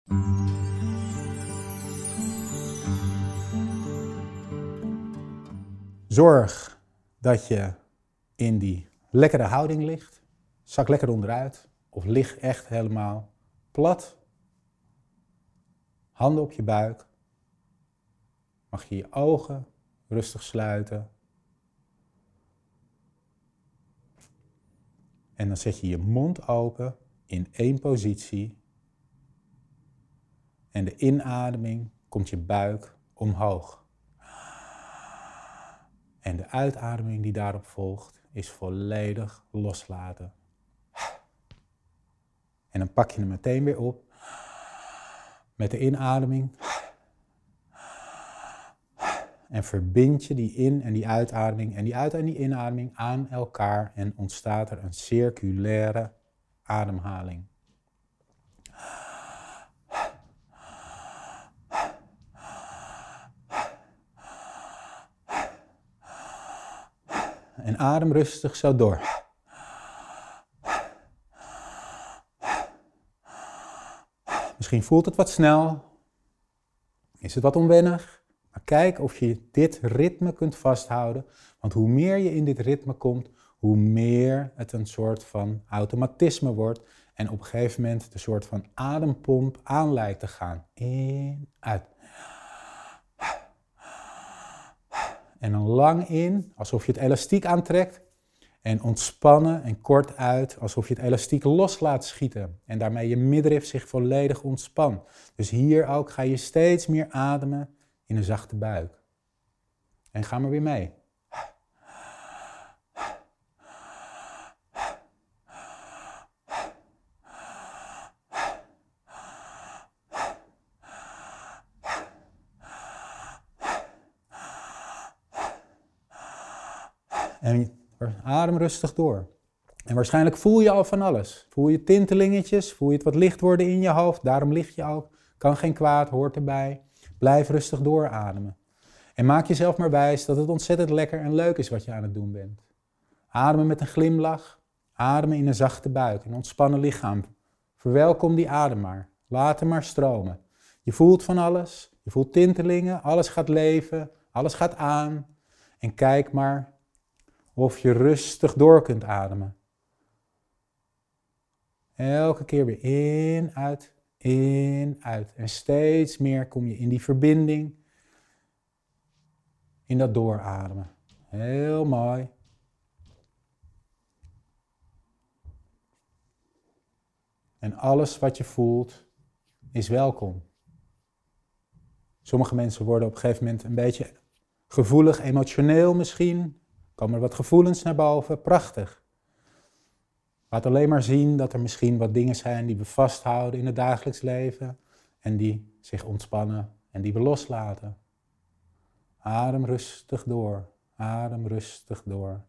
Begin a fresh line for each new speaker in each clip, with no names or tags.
Zorg dat je in die lekkere houding ligt. Zak lekker onderuit of lig echt helemaal plat. Handen op je buik. Mag je je ogen rustig sluiten. En dan zet je je mond open in één positie. En de inademing komt je buik omhoog. En de uitademing die daarop volgt is volledig loslaten. En dan pak je hem meteen weer op met de inademing. En verbind je die in- en die uitademing en die uit- en die inademing aan elkaar en ontstaat er een circulaire ademhaling. En adem rustig zo door. Misschien voelt het wat snel. Is het wat onwennig? Maar kijk of je dit ritme kunt vasthouden. Want hoe meer je in dit ritme komt, hoe meer het een soort van automatisme wordt. En op een gegeven moment de soort van adempomp aan lijkt te gaan. In, uit. En dan lang in, alsof je het elastiek aantrekt. En ontspannen en kort uit, alsof je het elastiek los laat schieten. En daarmee je middenrif zich volledig ontspant. Dus hier ook ga je steeds meer ademen in een zachte buik. En ga maar weer mee. En adem rustig door. En waarschijnlijk voel je al van alles. Voel je tintelingetjes, voel je het wat licht worden in je hoofd. Daarom lig je ook. Kan geen kwaad, hoort erbij. Blijf rustig doorademen. En maak jezelf maar wijs dat het ontzettend lekker en leuk is wat je aan het doen bent. Ademen met een glimlach. Ademen in een zachte buik, een ontspannen lichaam. Verwelkom die adem maar. Laat hem maar stromen. Je voelt van alles. Je voelt tintelingen. Alles gaat leven. Alles gaat aan. En kijk maar of je rustig door kunt ademen. Elke keer weer in, uit, in, uit. En steeds meer kom je in die verbinding, in dat doorademen. Heel mooi. En alles wat je voelt is welkom. Sommige mensen worden op een gegeven moment een beetje gevoelig, emotioneel misschien. Komen er wat gevoelens naar boven. Prachtig. Laat alleen maar zien dat er misschien wat dingen zijn die we vasthouden in het dagelijks leven. En die zich ontspannen en die we loslaten. Adem rustig door. Adem rustig door.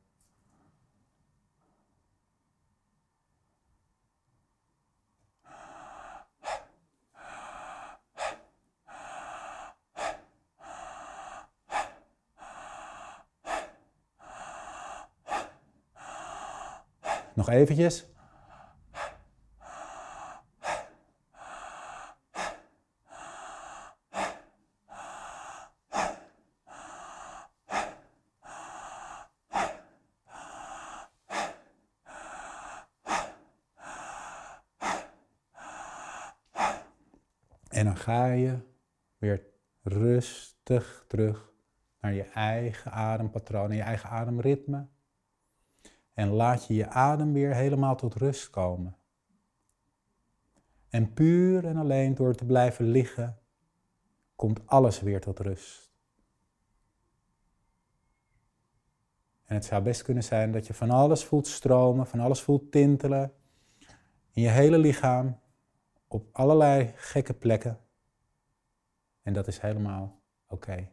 Nog eventjes. En dan ga je weer rustig terug naar je eigen adempatroon en je eigen ademritme. En laat je je adem weer helemaal tot rust komen. En puur en alleen door te blijven liggen, komt alles weer tot rust. En het zou best kunnen zijn dat je van alles voelt stromen, van alles voelt tintelen. In je hele lichaam, op allerlei gekke plekken. En dat is helemaal oké.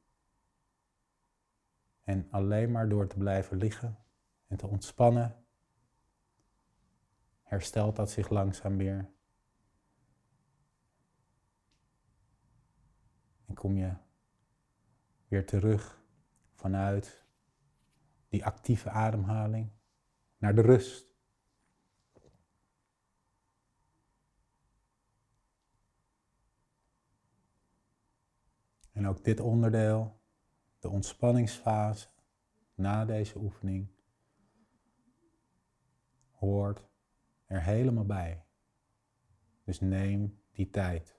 En alleen maar door te blijven liggen en te ontspannen, herstelt dat zich langzaam weer. En kom je weer terug vanuit die actieve ademhaling naar de rust. En ook dit onderdeel, de ontspanningsfase na deze oefening, hoort er helemaal bij. Dus neem die tijd.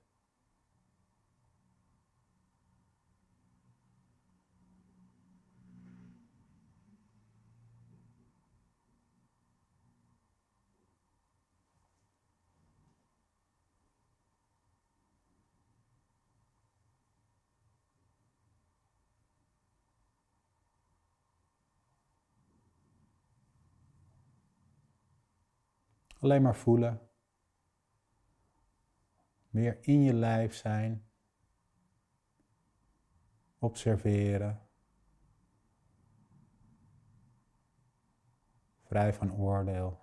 Alleen maar voelen. Meer in je lijf zijn. Observeren. Vrij van oordeel.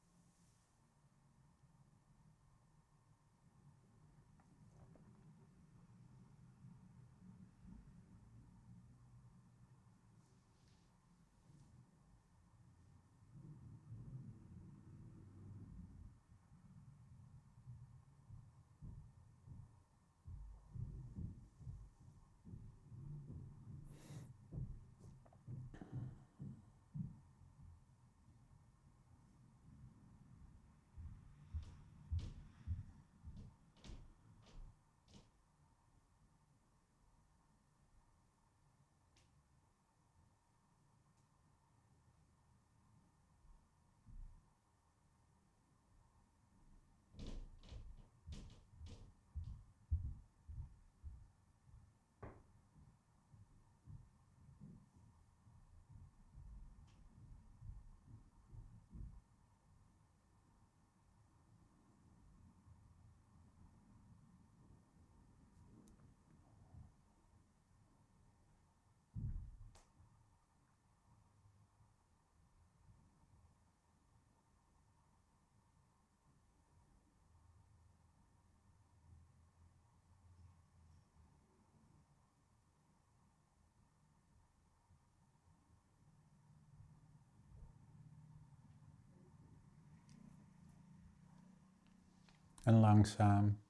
En langzaam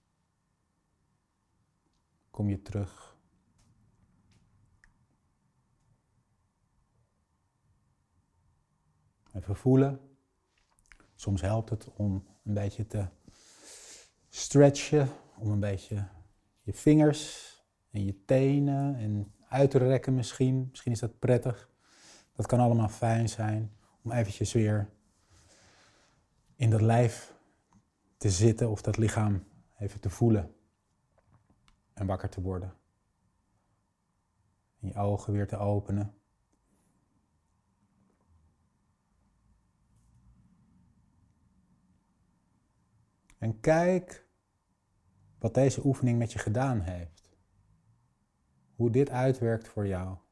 kom je terug. Even voelen. Soms helpt het om een beetje te stretchen, om een beetje je vingers en je tenen en uit te rekken misschien. Misschien is dat prettig. Dat kan allemaal fijn zijn om eventjes weer in dat lijf te zitten of dat lichaam even te voelen en wakker te worden. En je ogen weer te openen. En kijk wat deze oefening met je gedaan heeft. Hoe dit uitwerkt voor jou.